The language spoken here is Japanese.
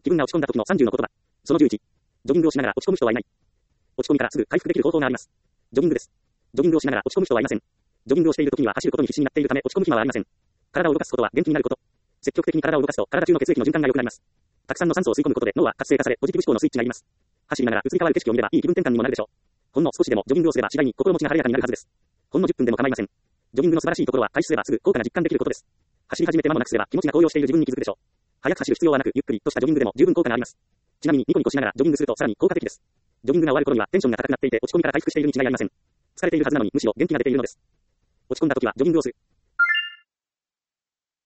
気分が落ち込んだ時の30の言葉。その11。ジョギングをしながら落ち込む人はいない。落ち込みからすぐ回復できる方法があります。ジョギングです。ジョギングをしながら落ち込む人はいません。ジョギングをしている時には走ることに必死になっているため落ち込む暇はありません。体を動かすことは元気になること。積極的に体を動かすと体中の血液の循環が良くなります。たくさんの酸素を吸い込むことで脳は活性化されポジティブ思考のスイッチが入ります。走りながら移り変わる景色を見ればいい気分転換にもなるでしょう。ほんの少しでもジョギングをすれば次第に心持ちが晴れやかになるはずです。ほんの10分でも構いません。ジョギングの素晴らしいところは開始すればすぐ効果が実感できることです。走り始めて間もなくすれば気持ちが高揚している自分に気づくでしょう。速く走る必要はなくゆっくりとしたジョギングでも十分効果があります。ちなみにニコニコしながらジョギングするとさらに効果的です。ジョギングが終わる頃にはテンションが高くなっていて落ち込みから回復しているに違いありません。疲れているはずなのにむしろ元気が出ているのです。落ち込んだ時はジョギングをする。